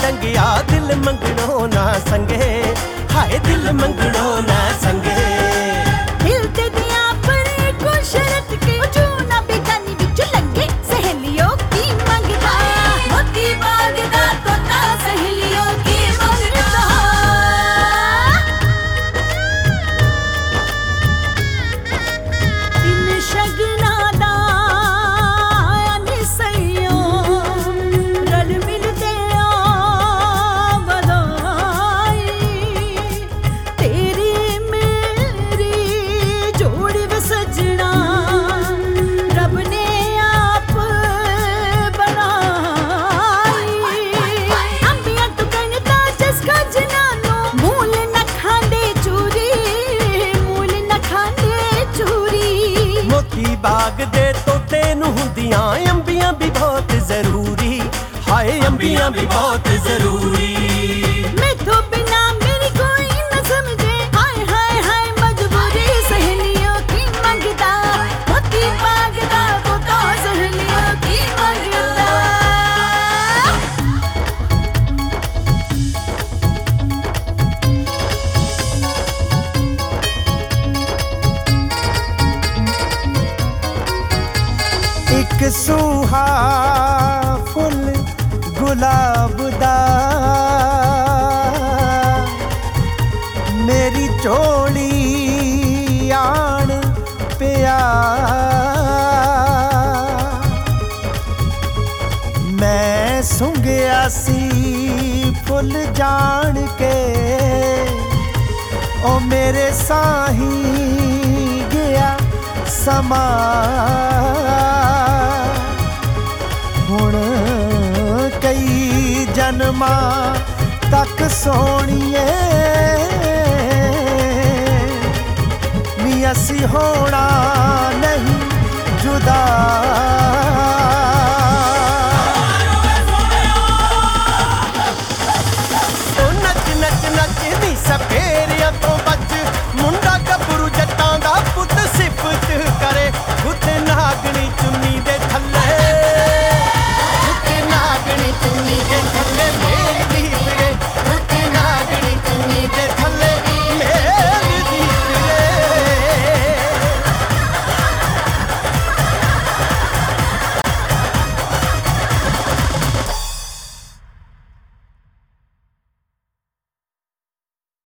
टंगिया दिल मंगणो ना संगे, हाय दिल मंगणो ना संगे। दिल ते दिया पर को शरत के जो ना बेगानी विच लंगे सहेलियों की मंगदा, मोती बाग दा तोता सहेलियों की मंगदा। इन शगना दा निसैयो रल मिलदे बधाई, तेरी मेरी जोड़ी वे सजना रब ने आप बनाई। अंबिया तू कनता जिसका जनानो मूल न खांदे चूरी, मूल न खांदे चूरी। मोती बाग दे तोते नूं हुंदियां अंबियां भी बहुत जरूरी, हाय अंबियां भी बहुत जरूरी। मैथों बिना मेरी कोई न समझे, हाय हाय हाय मजबूरी सहेलियों की मंगदा, मोती बाग दा तोता सहेलियों की मंगदा। एक सूहा फुल गुलाब दा मेरी झोली आन पिया, मैं सुंघिया सी फुल जान के, ओ मेरे साही गया समा। हुण कई जन्मा तक सोणीए नी असी होना